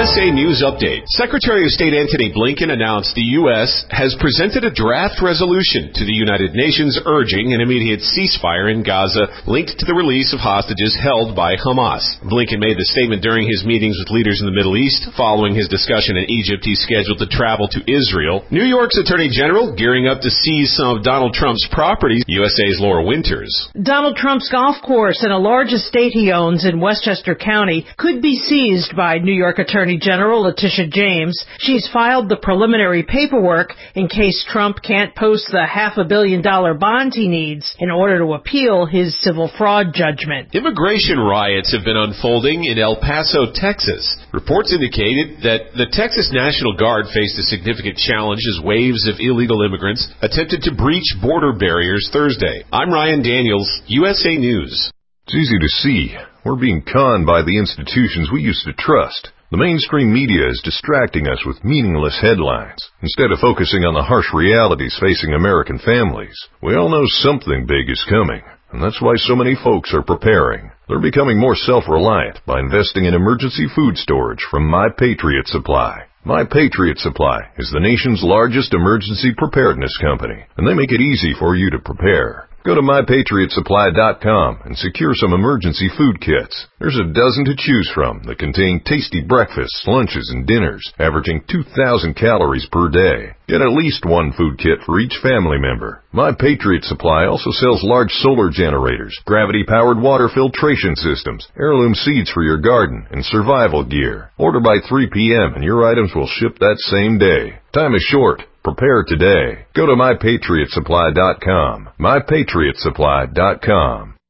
USA News Update. Secretary of State Antony Blinken announced the U.S. has presented a draft resolution to the United Nations urging an immediate ceasefire in Gaza linked to the release of hostages held by Hamas. Blinken made the statement during his meetings with leaders in the Middle East. Following his discussion in Egypt, he's scheduled to travel to Israel. New York's Attorney General gearing up to seize some of Donald Trump's property. USA's Laura Winters. Donald Trump's golf course and a large estate he owns in Westchester County could be seized by New York Attorney General Letitia James. She's filed the preliminary paperwork in case Trump can't post the $500 million bond he needs in order to appeal his civil fraud judgment. Immigration riots have been unfolding in El Paso, Texas. Reports indicated that the Texas National Guard faced a significant challenge as waves of illegal immigrants attempted to breach border barriers Thursday. I'm Ryan Daniels, USA News. It's easy to see. We're being conned by the institutions we used to trust. The mainstream media is distracting us with meaningless headlines, instead of focusing on the harsh realities facing American families. We all know something big is coming, and that's why so many folks are preparing. They're becoming more self-reliant by investing in emergency food storage from My Patriot Supply. My Patriot Supply is the nation's largest emergency preparedness company, and they make it easy for you to prepare. Go to MyPatriotSupply.com and secure some emergency food kits. There's a dozen to choose from that contain tasty breakfasts, lunches, and dinners, averaging 2,000 calories per day. Get at least one food kit for each family member. My Patriot Supply also sells large solar generators, gravity-powered water filtration systems, heirloom seeds for your garden, and survival gear. Order by 3 p.m. and your items will ship that same day. Time is short. Prepare today. Go to MyPatriotSupply.com. MyPatriotSupply.com.